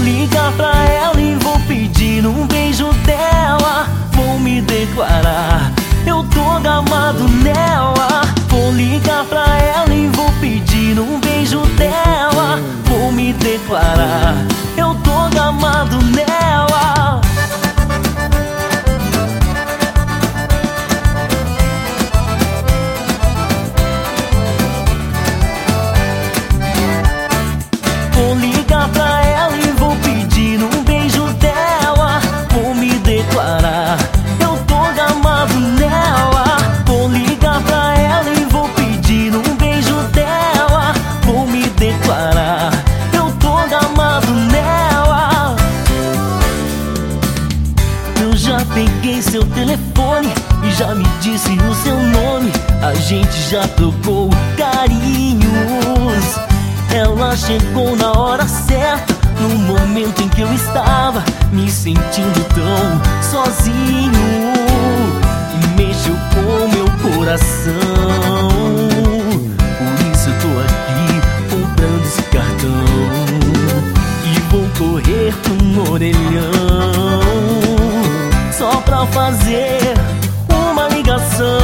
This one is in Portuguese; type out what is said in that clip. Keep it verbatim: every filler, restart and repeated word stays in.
ligar pra ela e vou pedir um beijo dela. Vou me declarar, eu tô gamado nela. Vou ligar pra ela e vou pedir um beijo dela. Vou me declarar, eu tô gamado nela. Vou ligar pra ela e vou pedir um beijo dela. Vou me declarar, eu tô gamado nela. Vou ligar pra ela e vou pedir um beijo dela. Vou me declarar, eu tô gamado nela. Eu já peguei seu telefone e já me disse o seu nome. A gente já trocou carinhos. Ela chegou na hora certa, no momento em que eu estava me sentindo tão sozinho, e mexeu com meu coração. Por isso eu tô aqui comprando esse cartão e vou correr pro orelhão só pra fazer uma ligação.